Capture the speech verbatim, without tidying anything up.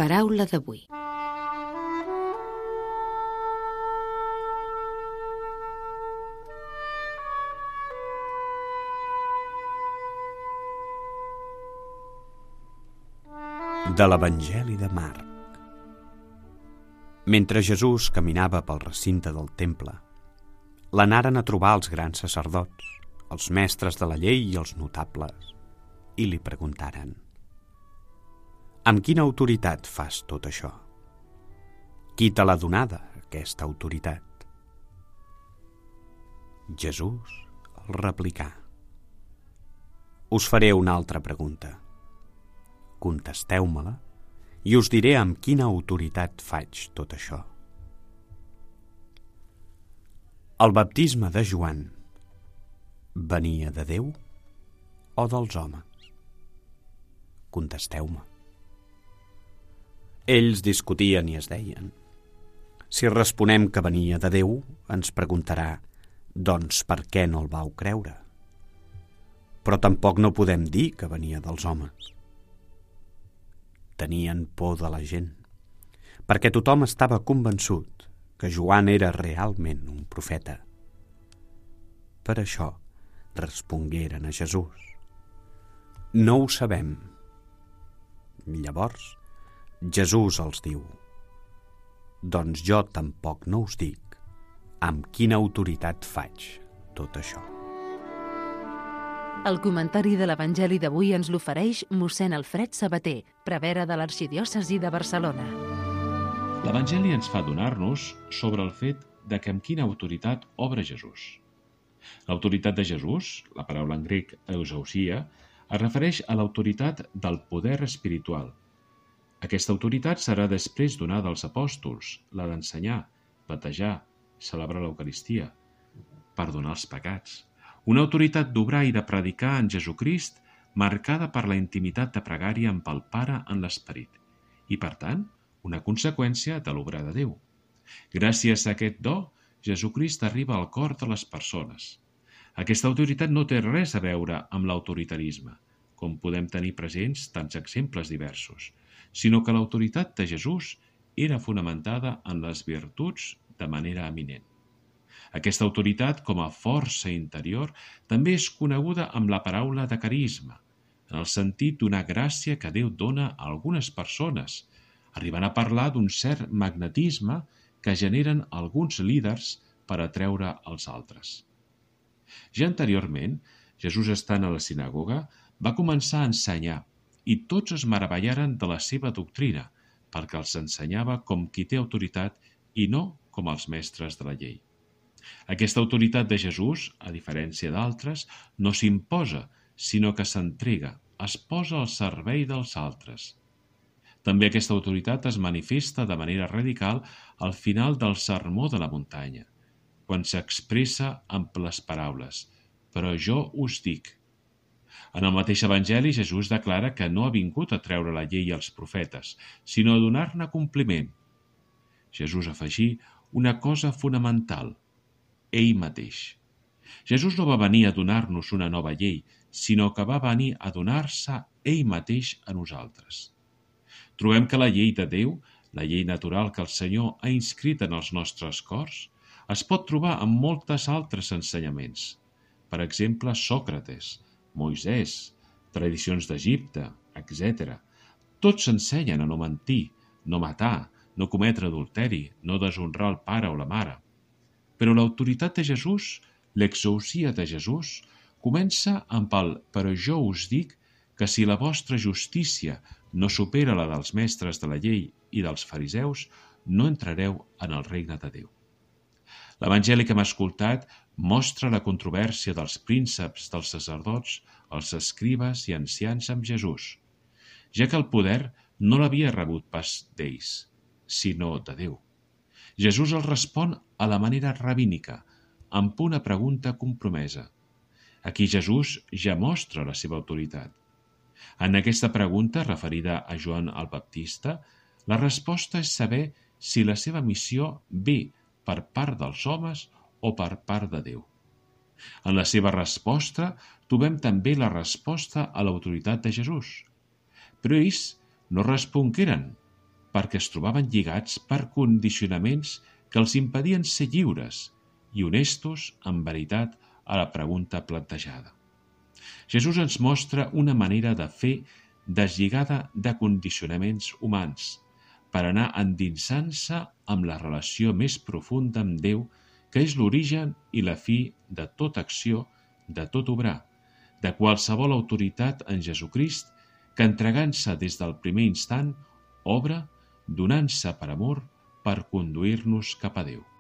Paraula d'avui. De l'Evangeli de Marc. Mentre Jesús caminava pel recinte del temple, l'anaren a trobar els grans sacerdots, els mestres de la llei i els notables, i li preguntaren: «Amb quina autoritat fas tot això? Qui te l'ha donada, aquesta autoritat?» Jesús els replicà: «Us faré una altra pregunta. Contesteu-me-la i us diré amb quina autoritat faig tot això. El baptisme de Joan venia de Déu o dels homes? Contesteu-me». Ells discutien i es deien: «Si responem que venia de Déu, ens preguntarà: doncs per què no el vau creure? Però tampoc no podem dir que venia dels homes». Tenien por de la gent, perquè tothom estava convençut que Joan era realment un profeta. Per això respongueren a Jesús: «No ho sabem». Llavors Jesús els diu: «Doncs jo tampoc no us dic amb quina autoritat faig tot això». El comentari de l'Evangeli d'avui ens l'ofereix mossèn Alfred Sabater, prevere de l'Arxidiòcesi de Barcelona. L'Evangeli ens fa adonar-nos sobre el fet de que amb quina autoritat obra Jesús. L'autoritat de Jesús, la paraula en grec exousia, es refereix a l'autoritat del poder espiritual. Aquesta autoritat serà després donada als apòstols, la d'ensenyar, batejar, celebrar l'Eucaristia, perdonar els pecats. Una autoritat d'obrar i de predicar en Jesucrist marcada per la intimitat de pregària amb el Pare en l'Esperit i, per tant, una conseqüència de l'obrar de Déu. Gràcies a aquest do, Jesucrist arriba al cor de les persones. Aquesta autoritat no té res a veure amb l'autoritarisme, com podem tenir presents tants exemples diversos, sinó que l'autoritat de Jesús era fonamentada en les virtuts de manera eminent. Aquesta autoritat, com a força interior, també és coneguda amb la paraula de carisma, en el sentit d'una gràcia que Déu dona a algunes persones, arribant a parlar d'un cert magnetisme que generen alguns líders per atreure els altres. Ja anteriorment, Jesús, estant a la sinagoga, va començar a ensenyar i tots es meravellaren de la seva doctrina, perquè els ensenyava com qui té autoritat i no com els mestres de la llei. Aquesta autoritat de Jesús, a diferència d'altres, no s'imposa, sinó que s'entrega, es posa al servei dels altres. També aquesta autoritat es manifesta de manera radical al final del sermó de la muntanya, quan s'expressa amb les paraules: «Però jo us dic». En el mateix Evangeli, Jesús declara que no ha vingut a treure la llei als profetes, sinó a donar-ne compliment. Jesús afegí una cosa fonamental: ell mateix. Jesús no va venir a donar-nos una nova llei, sinó que va venir a donar-se ell mateix a nosaltres. Trobem que la llei de Déu, la llei natural que el Senyor ha inscrit en els nostres cors, es pot trobar en moltes altres ensenyaments. Per exemple, Sòcrates, Moisès, tradicions d'Egipte, etcètera. Tots ensenyen a no mentir, no matar, no cometre adulteri, no deshonrar el pare o la mare. Però l'autoritat de Jesús, l'exousia de Jesús, comença amb el «però jo us dic que si la vostra justícia no supera la dels mestres de la llei i dels fariseus, no entrareu en el regne de Déu». L'Evangeli que hem escoltat mostra la controvèrsia dels prínceps, dels sacerdots, els escribes i ancians amb Jesús, ja que el poder no l'havia rebut pas d'ells, sinó de Déu. Jesús els respon a la manera rabínica, amb una pregunta compromesa. Aquí Jesús ja mostra la seva autoritat. En aquesta pregunta, referida a Joan el Baptista, la resposta és saber si la seva missió ve per part dels homes o per part de Déu. En la seva resposta trobem també la resposta a l'autoritat de Jesús. Però ells no respongueren, perquè es trobaven lligats per condicionaments que els impedien ser lliures i honestos en veritat a la pregunta plantejada. Jesús ens mostra una manera de fer deslligada de condicionaments humans per anar endinsant-se amb la relació més profunda amb Déu, que és l'origen i la fi de tota acció, de tot obrar, de qualsevol autoritat en Jesucrist, que entregant-se des del primer instant, obra donant-se per amor per conduir-nos cap a Déu.